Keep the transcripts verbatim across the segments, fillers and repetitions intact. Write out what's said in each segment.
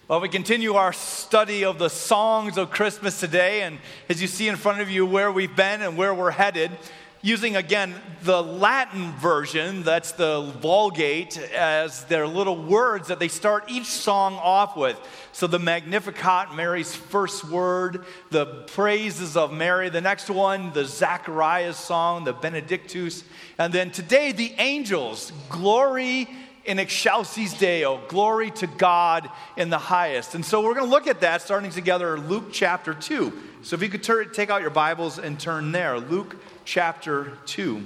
Well, we continue our study of the songs of Christmas today, and as you see in front of you where we've been and where we're headed, using again the Latin version, that's the Vulgate, as their little words that they start each song off with. So the Magnificat, Mary's first word, the praises of Mary, the next one, the Zacharias song, the Benedictus, and then today the angels, glory in excelsis Deo, glory to God in the highest. And so we're going to look at that starting together Luke chapter two. So if you could turn, take out your Bibles and turn there, Luke chapter two.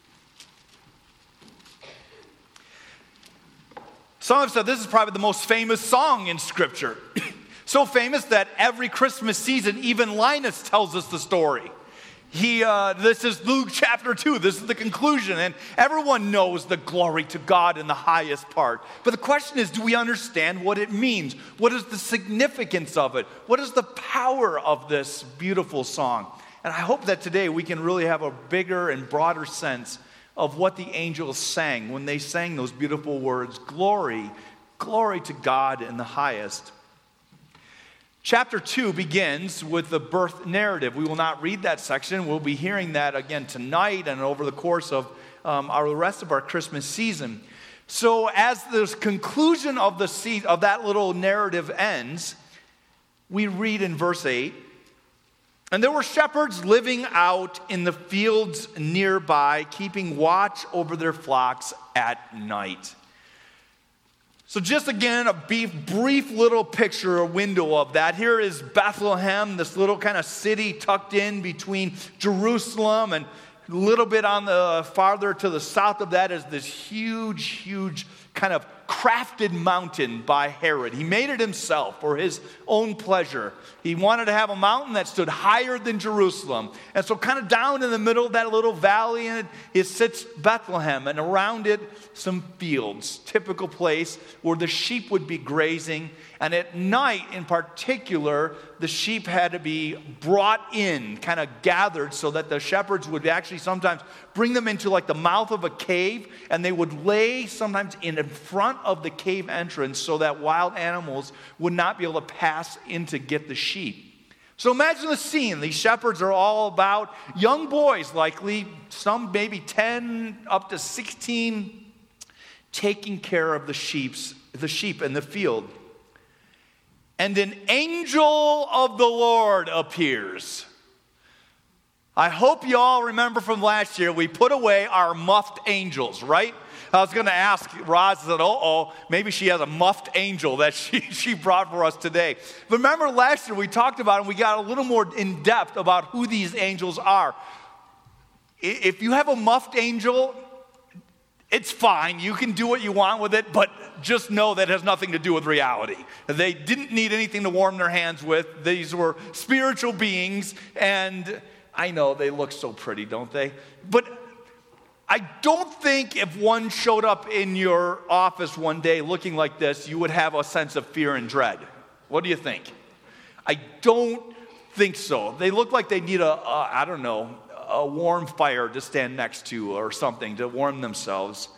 Some have said this is probably the most famous song in Scripture. So famous that every Christmas season, even Linus tells us the story. He, uh, this is Luke chapter two. This is the conclusion, and everyone knows the glory to God in the highest part. But the question is, do we understand what it means? What is the significance of it? What is the power of this beautiful song? And I hope that today we can really have a bigger and broader sense of what the angels sang when they sang those beautiful words, glory, glory to God in the highest. Chapter two begins with the birth narrative. We will not read that section. We'll be hearing that again tonight and over the course of um, our, the rest of our Christmas season. So as the conclusion of, the se- of that little narrative ends, we read in verse eight, "And there were shepherds living out in the fields nearby, keeping watch over their flocks at night." So just again, a brief, brief little picture, a window of that. Here is Bethlehem, this little kind of city tucked in between Jerusalem, and a little bit on the farther to the south of that is this huge, huge kind of crafted mountain by Herod. He made it himself for his own pleasure. He wanted to have a mountain that stood higher than Jerusalem. And so kind of down in the middle of that little valley, and it sits Bethlehem, and around it some fields, typical place where the sheep would be grazing. And at night in particular, the sheep had to be brought in, kind of gathered, so that the shepherds would actually sometimes bring them into like the mouth of a cave, and they would lay sometimes in front of the cave entrance so that wild animals would not be able to pass in to get the sheep. So imagine the scene. These shepherds are all about young boys, likely, some maybe ten up to sixteen, taking care of the sheep's, the sheep in the field. And an angel of the Lord appears. I hope you all remember from last year, we put away our muffed angels, right? I was going to ask Roz, I said, oh, maybe she has a muffed angel that she, she brought for us today. But remember last year we talked about it and we got a little more in depth about who these angels are. If you have a muffed angel, it's fine. You can do what you want with it, but just know that it has nothing to do with reality. They didn't need anything to warm their hands with. These were spiritual beings, and I know they look so pretty, don't they? But I don't think if one showed up in your office one day looking like this, you would have a sense of fear and dread. What do you think? I don't think so. They look like they need a, a I don't know, a warm fire to stand next to or something to warm themselves.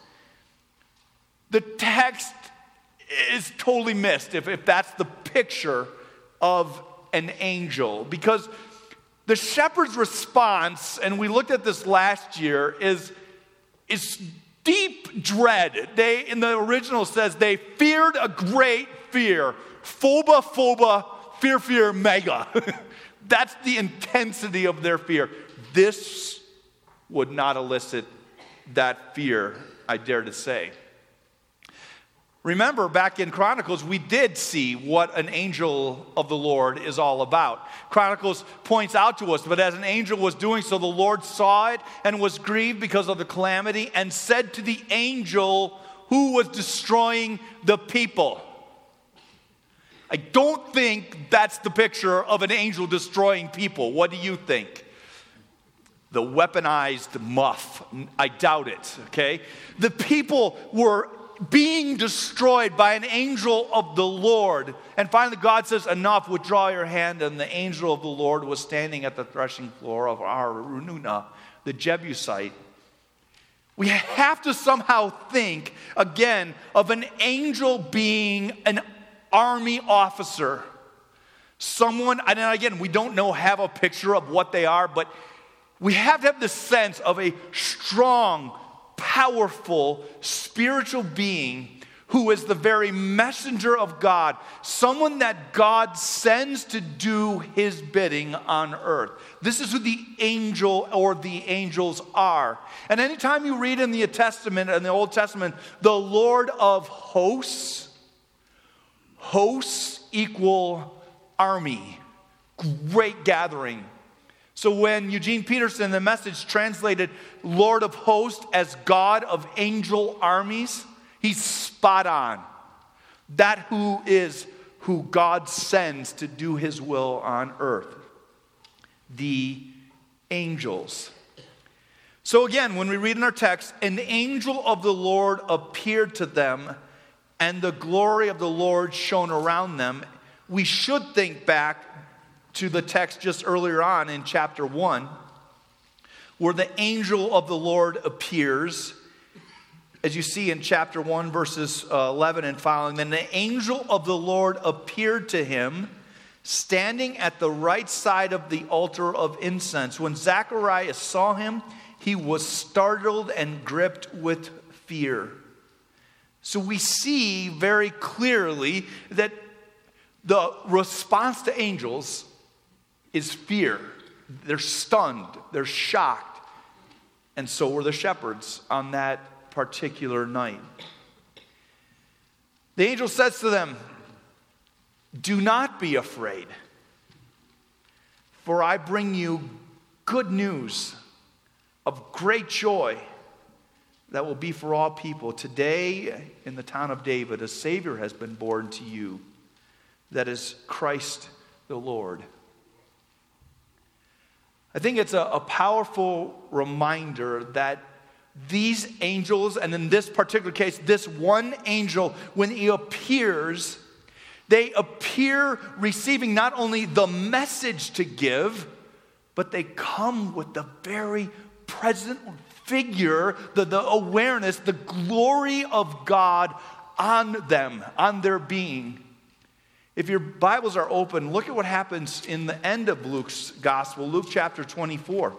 The text is totally missed if, if that's the picture of an angel, because the shepherd's response, and we looked at this last year, is, is deep dread. They, in the original says, they feared a great fear. Phoba, phoba, fear, fear, mega. That's the intensity of their fear. This would not elicit that fear, I dare to say. Remember, back in Chronicles, we did see what an angel of the Lord is all about. Chronicles points out to us, but as an angel was doing so, the Lord saw it and was grieved because of the calamity and said to the angel who was destroying the people. I don't think that's the picture of an angel destroying people. What do you think? The weaponized muff. I doubt it, okay? The people were being destroyed by an angel of the Lord. And finally God says, enough, withdraw your hand. And the angel of the Lord was standing at the threshing floor of Araunah, the Jebusite. We have to somehow think, again, of an angel being an army officer. Someone, and again, we don't know, have a picture of what they are, but we have to have the sense of a strong, powerful, spiritual being who is the very messenger of God, someone that God sends to do his bidding on earth. This is who the angel or the angels are. And anytime you read in the Testament, in the Old Testament, the Lord of hosts, hosts equal army, great gathering. So when Eugene Peterson, the Message, translated Lord of hosts as God of angel armies, he's spot on. That who is who God sends to do his will on earth. The angels. So again, when we read in our text, an angel of the Lord appeared to them, and the glory of the Lord shone around them. We should think back to the text just earlier on in chapter one, where the angel of the Lord appears, as you see in chapter one, verses eleven and following. Then the angel of the Lord appeared to him, standing at the right side of the altar of incense. When Zacharias saw him, he was startled and gripped with fear. So we see very clearly that the response to angels is fear. They're stunned, they're shocked. And so were the shepherds on that particular night. The angel says to them, "Do not be afraid, for I bring you good news of great joy that will be for all people. Today, in the town of David, a Savior has been born to you, that is Christ the Lord." I think it's a, a powerful reminder that these angels, and in this particular case, this one angel, when he appears, they appear receiving not only the message to give, but they come with the very present figure, the, the awareness, the glory of God on them, on their being. If your Bibles are open, look at what happens in the end of Luke's gospel, Luke chapter twenty-four.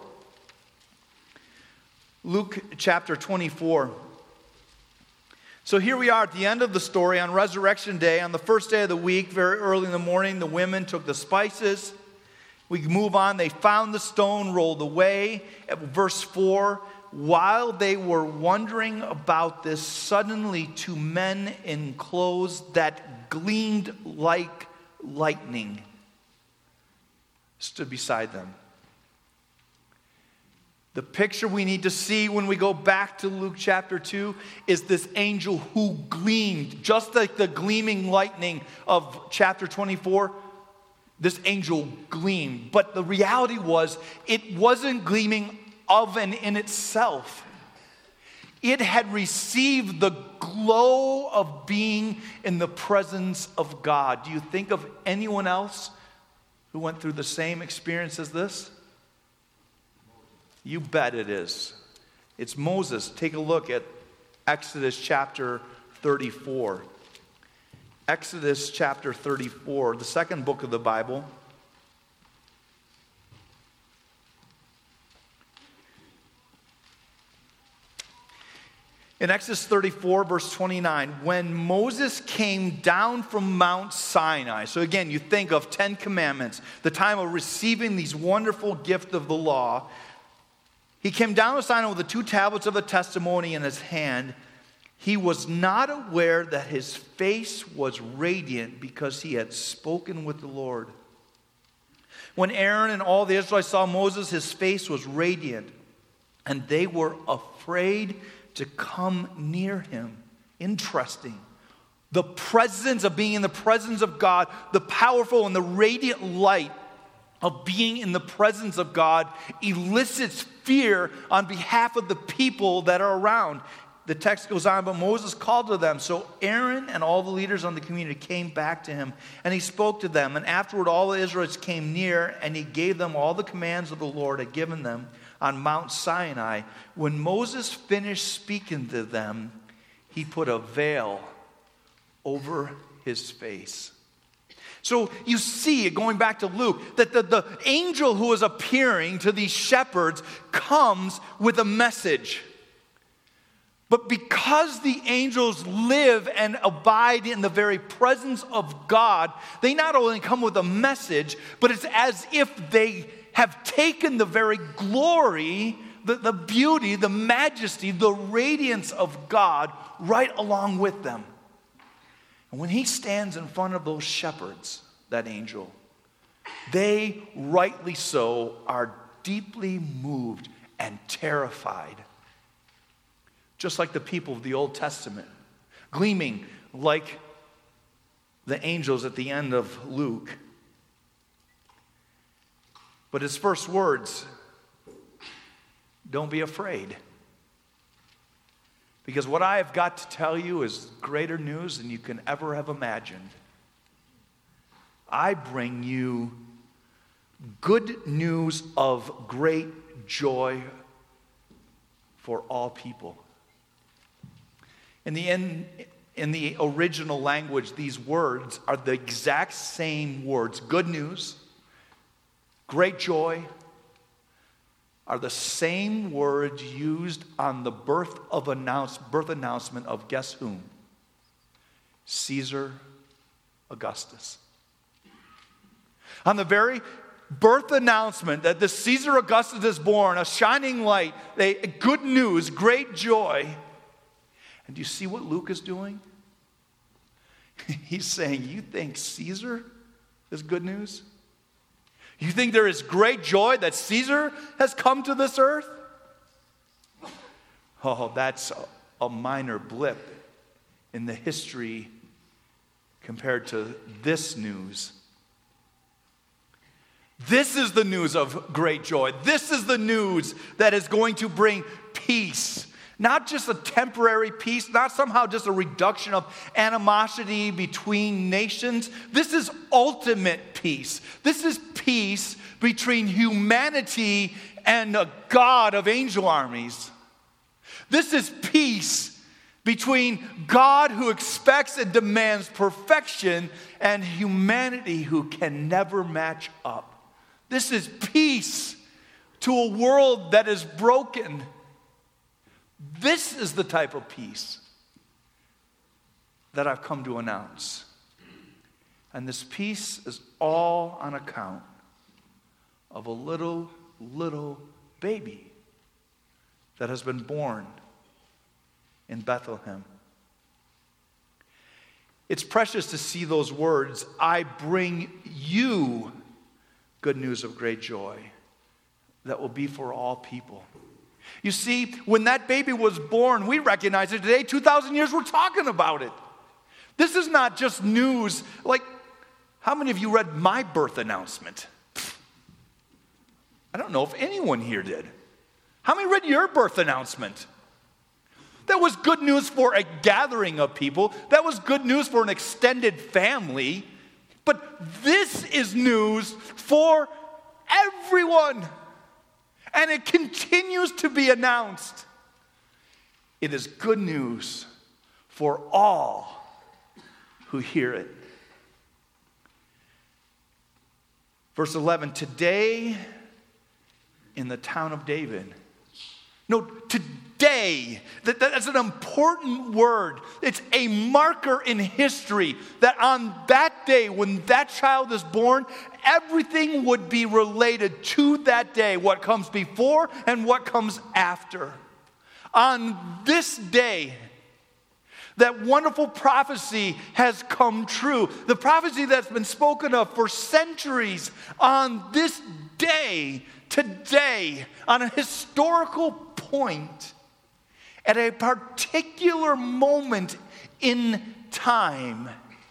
Luke chapter twenty-four. So here we are at the end of the story on Resurrection Day. On the first day of the week, very early in the morning, the women took the spices. We move on. They found the stone rolled away. At verse four, while they were wondering about this, suddenly two men in clothes that gleamed like lightning stood beside them. The picture we need to see when we go back to Luke chapter two is this angel who gleamed, just like the gleaming lightning of chapter twenty-four. This angel gleamed. But the reality was, it wasn't gleaming of and in itself. It had received the glow of being in the presence of God. Do you think of anyone else who went through the same experience as this? You bet it is. It's Moses. Take a look at Exodus chapter thirty-four. Exodus chapter thirty-four, the second book of the Bible. In Exodus thirty-four, verse twenty-nine, when Moses came down from Mount Sinai, so again, you think of Ten Commandments, the time of receiving these wonderful gift of the law. He came down to Sinai with the two tablets of the testimony in his hand. He was not aware that his face was radiant because he had spoken with the Lord. When Aaron and all the Israelites saw Moses, his face was radiant, and they were afraid to come near him. Interesting. The presence of being in the presence of God, the powerful and the radiant light of being in the presence of God elicits fear on behalf of the people that are around. The text goes on, but Moses called to them. So Aaron and all the leaders on the community came back to him, and he spoke to them. And afterward, all the Israelites came near, and he gave them all the commands of the Lord had given them on Mount Sinai. When Moses finished speaking to them, he put a veil over his face. So you see, going back to Luke, that the, the angel who is appearing to these shepherds comes with a message. But because the angels live and abide in the very presence of God, they not only come with a message, but it's as if they have taken the very glory, the, the beauty, the majesty, the radiance of God right along with them. And when he stands in front of those shepherds, that angel, they rightly so are deeply moved and terrified. Just like the people of the Old Testament, gleaming like the angels at the end of Luke. But his first words, don't be afraid. Because what I have got to tell you is greater news than you can ever have imagined. I bring you good news of great joy for all people. In the, in, in the original language, these words are the exact same words. Good news, great joy, are the same words used on the birth of announce, birth announcement of guess whom? Caesar Augustus. On the very birth announcement that the Caesar Augustus is born, a shining light, a good news, great joy. And do you see what Luke is doing? He's saying, you think Caesar is good news? You think there is great joy that Caesar has come to this earth? Oh, that's a, a minor blip in the history compared to this news. This is the news of great joy. This is the news that is going to bring peace. Not just a temporary peace, not somehow just a reduction of animosity between nations. This is ultimate peace. This is peace between humanity and a God of angel armies. This is peace between God who expects and demands perfection and humanity who can never match up. This is peace to a world that is broken. This is the type of peace that I've come to announce. And this peace is all on account of a little, little baby that has been born in Bethlehem. It's precious to see those words, I bring you good news of great joy that will be for all people. You see, when that baby was born, we recognize it today. two thousand years, we're talking about it. This is not just news. Like, how many of you read my birth announcement? I don't know if anyone here did. How many read your birth announcement? That was good news for a gathering of people. That was good news for an extended family. But this is news for everyone. And it continues to be announced. It is good news for all who hear it. Verse eleven, today in the town of David. No, today. That, that's an important word. It's a marker in history that on that day when that child is born, everything would be related to that day, what comes before and what comes after. On this day, that wonderful prophecy has come true. The prophecy that's been spoken of for centuries. On this day, today, on a historical point, at a particular moment in time,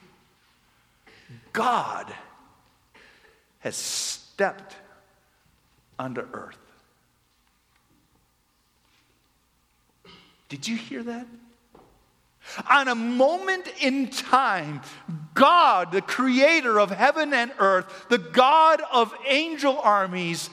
God has stepped onto earth. Did you hear that? On a moment in time, God, the creator of heaven and earth, the God of angel armies,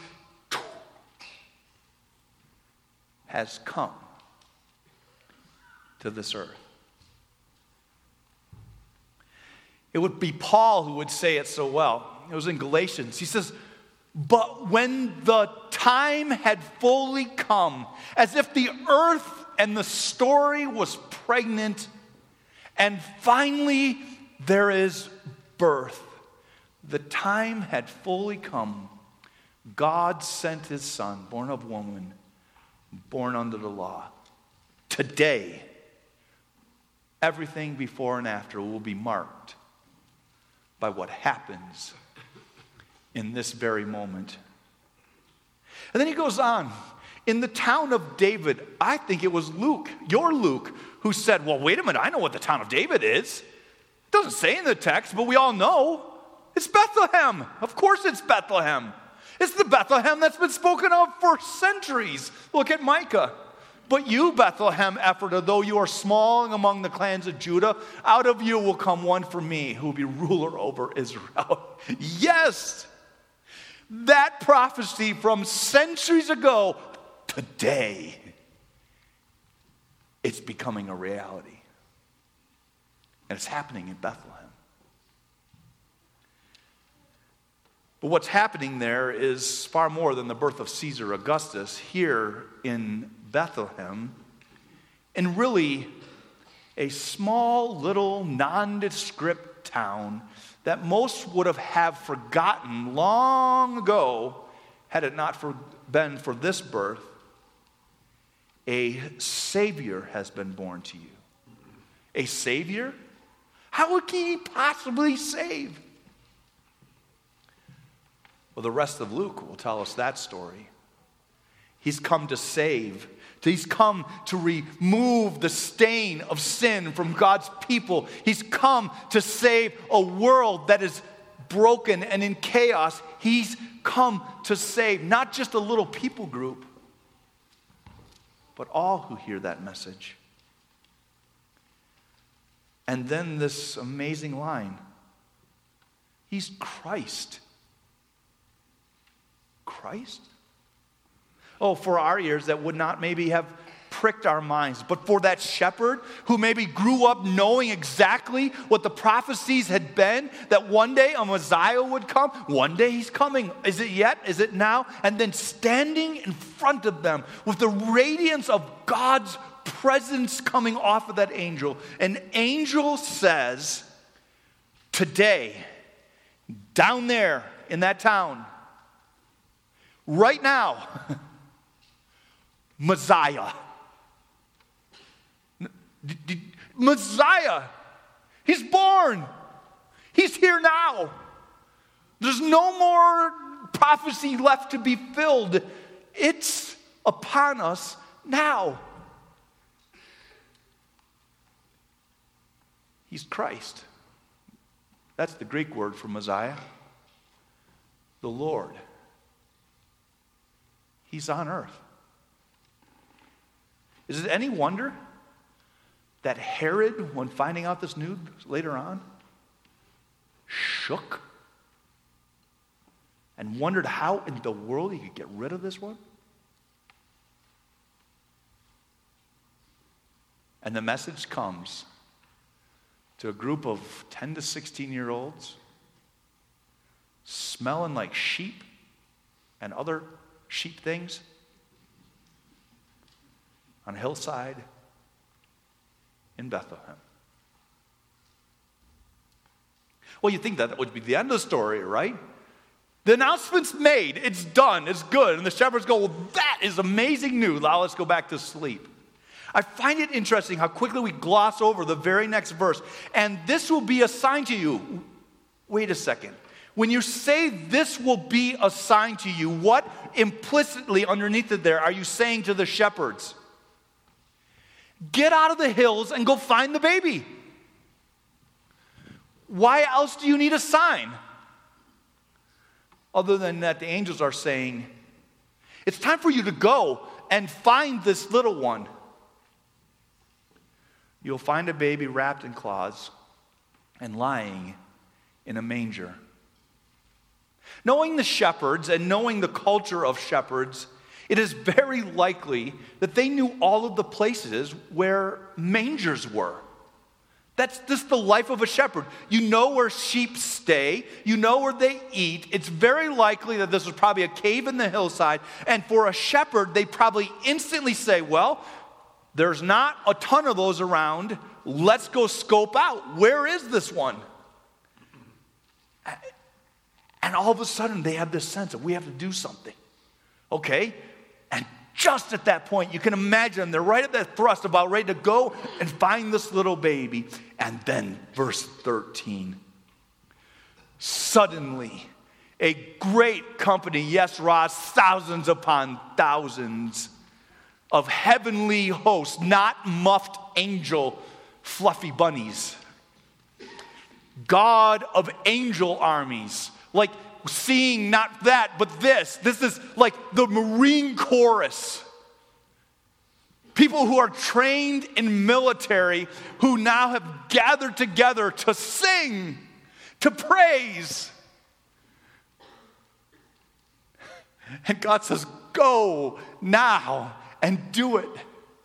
has come to this earth. It would be Paul who would say it so well. It was in Galatians. He says, but when the time had fully come, as if the earth and the story was pregnant, and finally there is birth. The time had fully come. God sent his son, born of woman, born under the law. Today, everything before and after will be marked by what happens in this very moment. And then he goes on. In the town of David, I think it was Luke, your Luke, who said, well, wait a minute, I know what the town of David is. It doesn't say in the text, but we all know. It's Bethlehem. Of course it's Bethlehem. It's the Bethlehem that's been spoken of for centuries. Look at Micah. But you, Bethlehem Ephrathah, though you are small among the clans of Judah, out of you will come one for me who will be ruler over Israel. Yes, that prophecy from centuries ago, today, it's becoming a reality. And it's happening in Bethlehem. But what's happening there is far more than the birth of Caesar Augustus here in Bethlehem, and really a small little nondescript town that most would have, have forgotten long ago had it not for, been for this birth. A Savior has been born to you. A Savior? How would he possibly save? Well, the rest of Luke will tell us that story. He's come to save. He's come to remove the stain of sin from God's people. He's come to save a world that is broken and in chaos. He's come to save not just a little people group, but all who hear that message. And then this amazing line. He's Christ. Christ? Oh, for our ears that would not maybe have pricked our minds, but for that shepherd who maybe grew up knowing exactly what the prophecies had been, that one day a Messiah would come, one day he's coming. Is it yet? Is it now? And then standing in front of them with the radiance of God's presence coming off of that angel. An angel says, today, down there in that town, right now, Messiah. Messiah. He's born. He's here now. There's no more prophecy left to be filled. It's upon us now. He's Christ. That's the Greek word for Messiah. The Lord. He's on earth. Is it any wonder that Herod, when finding out this news later on, shook and wondered how in the world he could get rid of this one? And the message comes to a group of ten to sixteen year olds smelling like sheep and other sheep things on a hillside in Bethlehem. Well, you think that, that would be the end of the story, right? The announcement's made. It's done. It's good. And the shepherds go, well, that is amazing news. Now let's go back to sleep. I find it interesting how quickly we gloss over the very next verse. And this will be a sign to you. Wait a second. When you say this will be a sign to you, what implicitly underneath it there are you saying to the shepherds? Get out of the hills and go find the baby. Why else do you need a sign? Other than that, the angels are saying, it's time for you to go and find this little one. You'll find a baby wrapped in cloths and lying in a manger. Knowing the shepherds and knowing the culture of shepherds, it is very likely that they knew all of the places where mangers were. That's just the life of a shepherd. You know where sheep stay. You know where they eat. It's very likely that this was probably a cave in the hillside. And for a shepherd, they probably instantly say, well, there's not a ton of those around. Let's go scope out. Where is this one? And all of a sudden, they have this sense that we have to do something. Okay? And just at that point, you can imagine they're right at that thrust, about ready to go and find this little baby. And then, verse thirteen. Suddenly, a great company, yes, Roz, thousands upon thousands of heavenly hosts, not muffed angel fluffy bunnies. God of angel armies. Like seeing not that, but this. This is like the Marine chorus. People who are trained in military who now have gathered together to sing, to praise. And God says, go now and do it.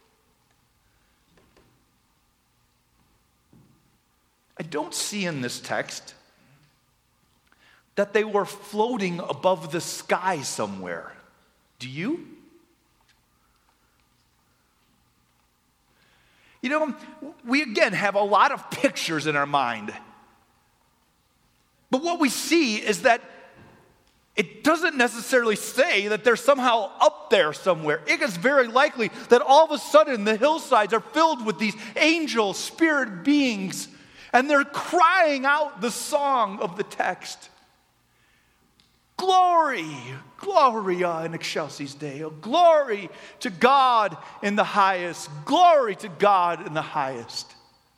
I don't see in this text that they were floating above the sky somewhere. Do you? You know, we again have a lot of pictures in our mind. But what we see is that it doesn't necessarily say that they're somehow up there somewhere. It is very likely that all of a sudden the hillsides are filled with these angel spirit beings, and they're crying out the song of the text. Glory, Gloria in excelsis Deo. Glory to God in the highest. Glory to God in the highest.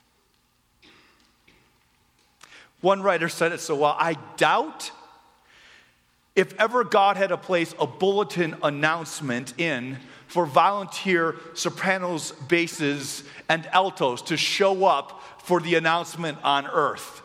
One writer said it so well, I doubt if ever God had to place a bulletin announcement in for volunteer sopranos, basses, and altos to show up for the announcement on earth.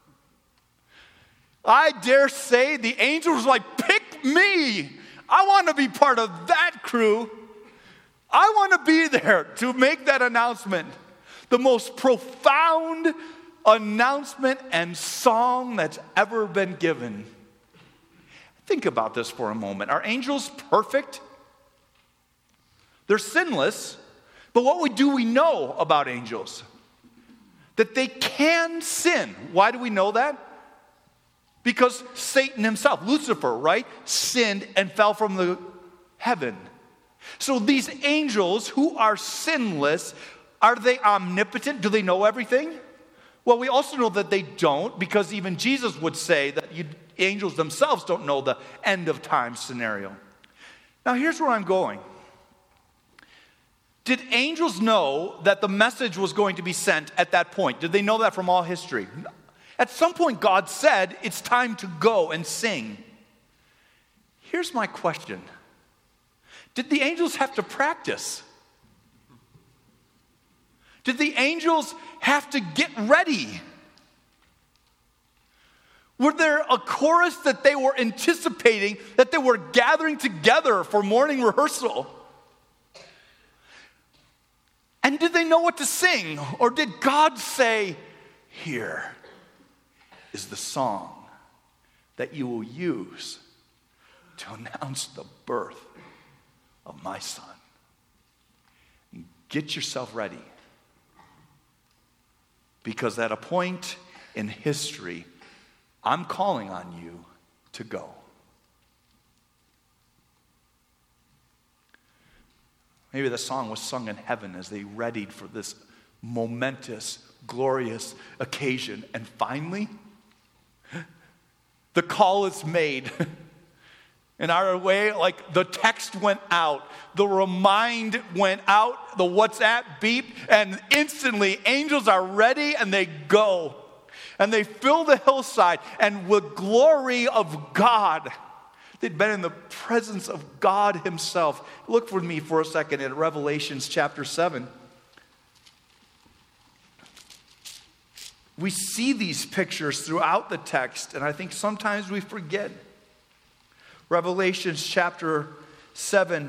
I dare say the angels were like, pick me. I want to be part of that crew. I want to be there to make that announcement. The most profound announcement and song that's ever been given. Think about this for a moment. Are angels perfect? They're sinless. But what do we know about angels? That they can sin. Why do we know that? Because Satan himself, Lucifer, right, sinned and fell from the heaven. So these angels who are sinless, are they omnipotent? Do they know everything? Well, we also know that they don't, because even Jesus would say that you, angels themselves don't know the end of time scenario. Now here's where I'm going. Did angels know that the message was going to be sent at that point? Did they know that from all history? No. At some point, God said, it's time to go and sing. Here's my question. Did the angels have to practice? Did the angels have to get ready? Were there a chorus that they were anticipating, that they were gathering together for morning rehearsal? And did they know what to sing? Or did God say, here is the song that you will use to announce the birth of my son? Get yourself ready. Because at a point in history, I'm calling on you to go. Maybe the song was sung in heaven as they readied for this momentous, glorious occasion. And finally, the call is made. In our way, like the text went out, the remind went out, the WhatsApp beeped, and instantly angels are ready and they go. And they fill the hillside, and with glory of God, they'd been in the presence of God himself. Look with me for a second at Revelations chapter seven. We see these pictures throughout the text, and I think sometimes we forget. Revelations chapter seven.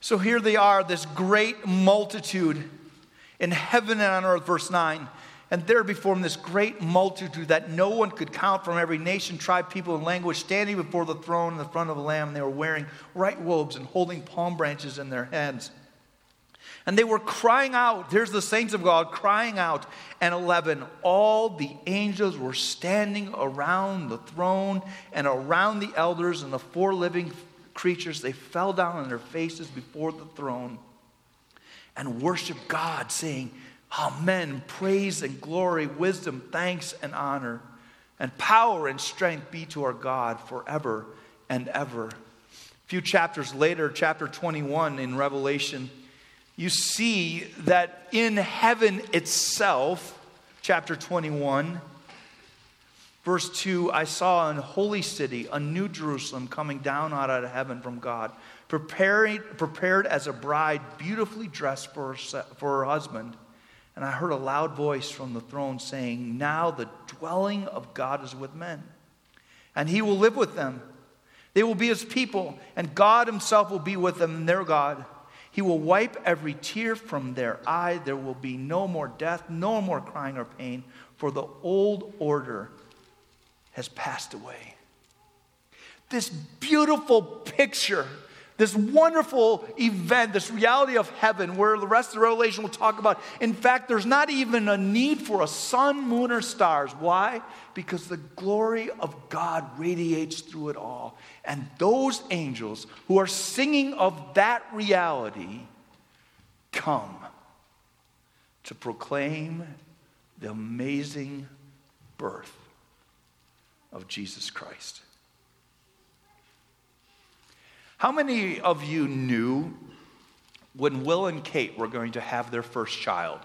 So here they are, this great multitude in heaven and on earth, verse nine. And there before him this great multitude that no one could count from every nation, tribe, people, and language, standing before the throne in the front of the Lamb. They were wearing white robes and holding palm branches in their hands. And they were crying out. Here's the saints of God crying out. And eleven, all the angels were standing around the throne and around the elders and the four living creatures. They fell down on their faces before the throne and worshiped God, saying, Amen, praise and glory, wisdom, thanks and honor, and power and strength be to our God forever and ever. A few chapters later, chapter twenty-one in Revelation, you see that in heaven itself, chapter twenty-one, verse two, I saw an holy city, a new Jerusalem, coming down out of heaven from God, prepared, prepared as a bride, beautifully dressed for her, for her husband. And I heard a loud voice from the throne saying, now the dwelling of God is with men, and he will live with them. They will be his people, and God himself will be with them, and their God. He will wipe every tear from their eye. There will be no more death, no more crying or pain, for the old order has passed away. This beautiful picture, this wonderful event, this reality of heaven, where the rest of the Revelation will talk about. In fact, there's not even a need for a sun, moon, or stars. Why? Because the glory of God radiates through it all. And those angels who are singing of that reality come to proclaim the amazing birth of Jesus Christ. How many of you knew when Will and Kate were going to have their first child?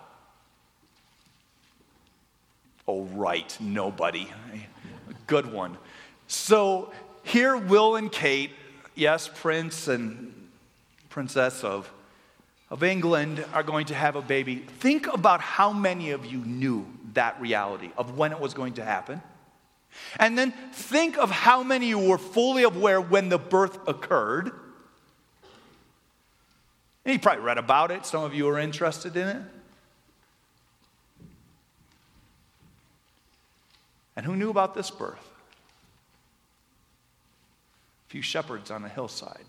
Oh, right, nobody. Good one. So here Will and Kate, yes, Prince and Princess of, of England, are going to have a baby. Think about how many of you knew that reality of when it was going to happen. And then think of how many of you were fully aware when the birth occurred. And you probably read about it. Some of you are interested in it. And who knew about this birth? A few shepherds on a hillside.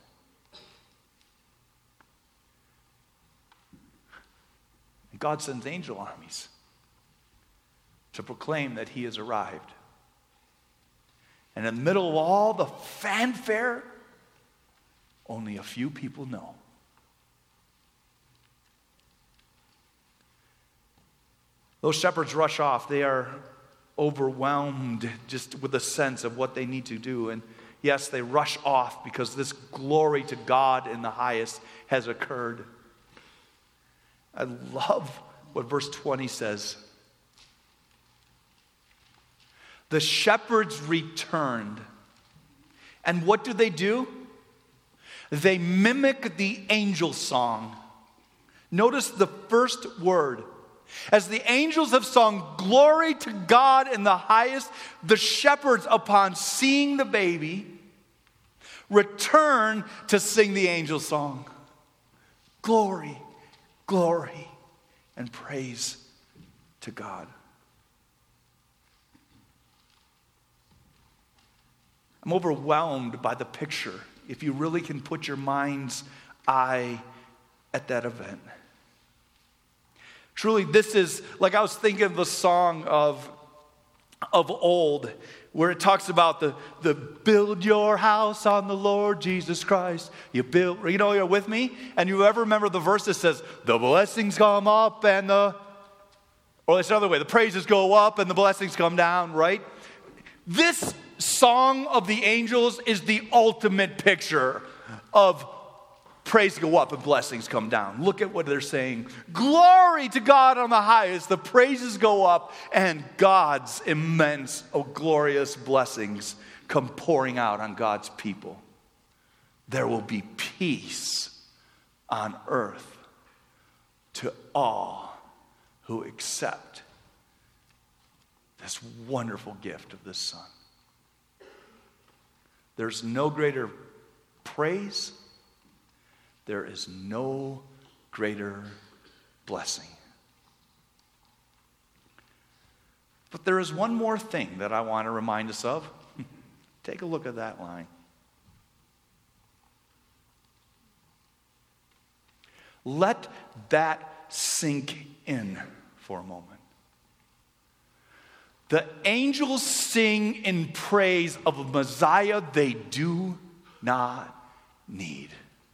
And God sends angel armies to proclaim that he has arrived. And in the middle of all the fanfare, only a few people know. Those shepherds rush off. They are overwhelmed just with a sense of what they need to do. And yes, they rush off because this glory to God in the highest has occurred. I love what verse twenty says. The shepherds returned. And what do they do? They mimic the angel song. Notice the first word. As the angels have sung glory to God in the highest, the shepherds, upon seeing the baby, return to sing the angel song. Glory, glory, and praise to God. I'm overwhelmed by the picture, if you really can put your mind's eye at that event. Truly, this is, like I was thinking of the song of, of old, where it talks about the, the build your house on the Lord Jesus Christ. You build, you know, you're with me? And you ever remember the verse that says, the blessings come up and the, or it's another way, the praises go up and the blessings come down, right? This song of the angels is the ultimate picture of praise go up and blessings come down. Look at what they're saying. Glory to God on the highest. The praises go up and God's immense, oh, glorious blessings come pouring out on God's people. There will be peace on earth to all who accept this wonderful gift of the Son. There's no greater praise, there is no greater blessing. But there is one more thing that I want to remind us of. Take a look at that line. Let that sink in for a moment. The angels sing in praise of a Messiah they do not need.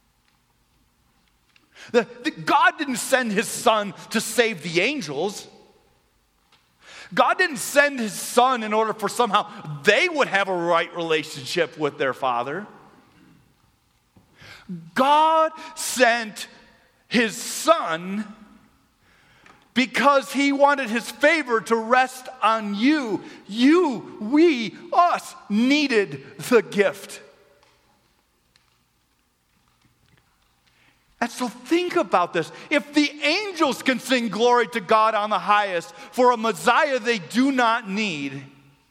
The, the, God didn't send his son to save the angels. God didn't send his son in order for somehow they would have a right relationship with their father. God sent his son because he wanted his favor to rest on you. You, we, us needed the gift. And so think about this. If the angels can sing glory to God on the highest for a Messiah they do not need,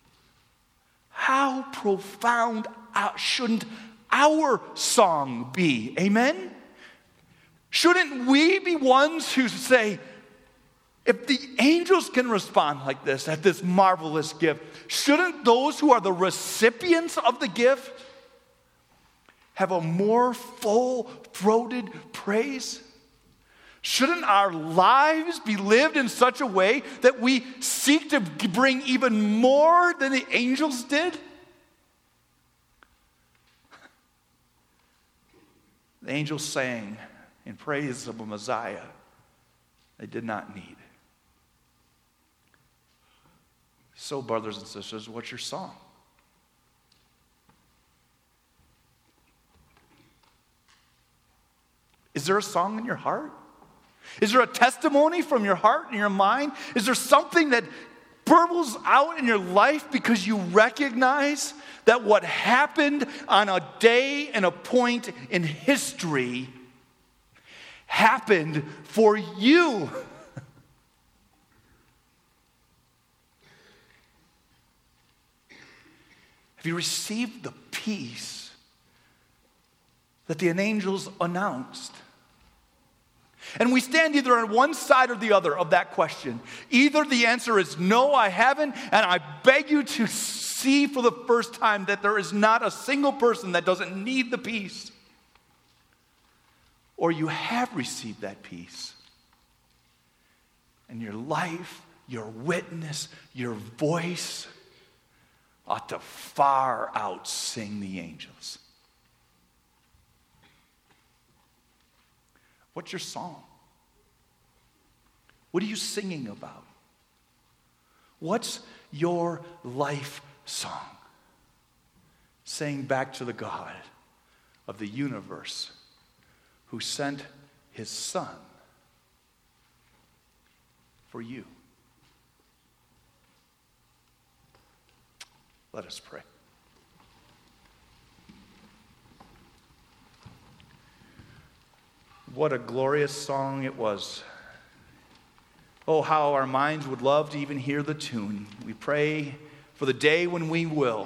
how profound shouldn't our song be? Amen? Shouldn't we be ones who say, if the angels can respond like this at this marvelous gift, shouldn't those who are the recipients of the gift have a more full-throated praise? Shouldn't our lives be lived in such a way that we seek to bring even more than the angels did? The angels sang in praise of a Messiah they did not need. So, brothers and sisters, what's your song? Is there a song in your heart? Is there a testimony from your heart and your mind? Is there something that burbles out in your life because you recognize that what happened on a day and a point in history happened for you? Have you received the peace that the angels announced? And we stand either on one side or the other of that question. Either the answer is no, I haven't, and I beg you to see for the first time that there is not a single person that doesn't need the peace. Or you have received that peace. And your life, your witness, your voice ought to far out sing the angels. What's your song? What are you singing about? What's your life song? Saying back to the God of the universe who sent his son for you. Let us pray. What a glorious song it was. Oh, how our minds would love to even hear the tune. We pray for the day when we will.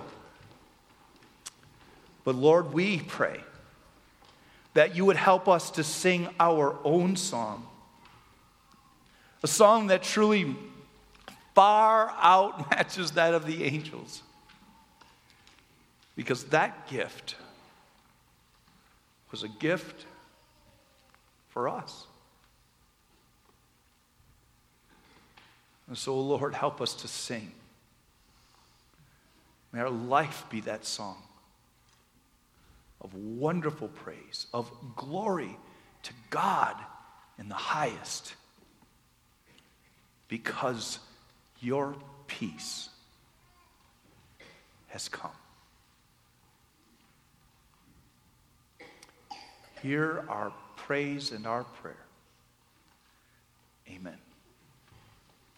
But Lord, we pray that you would help us to sing our own song. A song that truly far outmatches that of the angels. Because that gift was a gift for us. And so, Lord, help us to sing. May our life be that song of wonderful praise, of glory to God in the highest, because your peace has come. Hear our praise and our prayer.